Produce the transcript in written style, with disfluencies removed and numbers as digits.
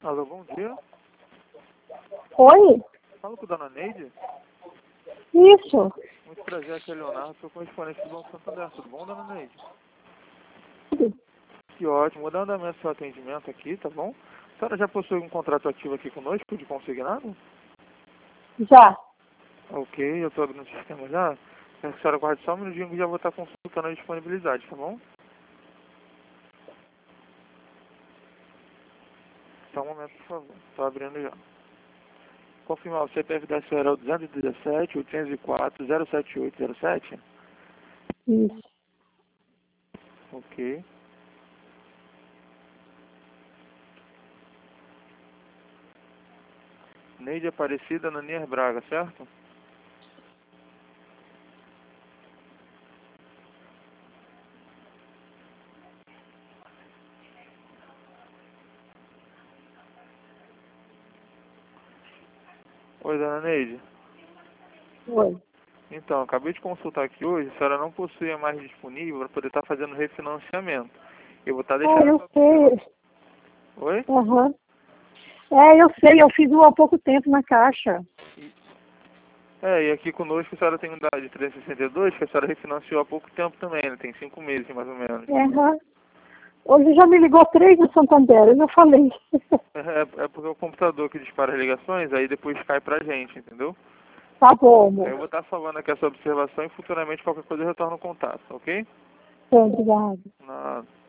Alô, bom dia. Oi? Falo com a dona Neide. Isso. Muito prazer, aqui é Leonardo, sou correspondente do Banco Santander. Tudo bom, dona Neide? Que ótimo. Vou dar andamento ao seu atendimento aqui, tá bom? A senhora já possui um contrato ativo aqui conosco de consignado? Já. Ok, eu estou abrindo o sistema já. Peço que a senhora guarde só um minutinho que já vou estar consultando a disponibilidade, tá bom? Só um momento, por favor. Estou abrindo já. Confirmar, o CPF da senhora é o 217 804 07807? Isso. Ok. Neide Aparecida Nanier Braga, certo? Oi, dona Neide. Oi. Então, acabei de consultar aqui hoje, a senhora não possui mais disponível para poder estar fazendo refinanciamento. Eu vou estar deixando... Eu sei. Oi? Aham. Eu sei. Eu fiz um há pouco tempo na Caixa. E aqui conosco a senhora tem um dado de 362, que a senhora refinanciou há pouco tempo também, né? Tem 5 meses mais ou menos. Aham. Hoje já me ligou 3 do Santander, eu não falei. É porque é o computador que dispara as ligações, aí depois cai pra gente, entendeu? Tá bom, Aí eu amor. vou estar falando aqui essa observação e futuramente qualquer coisa eu retorno o contato, ok? Obrigada. Nada.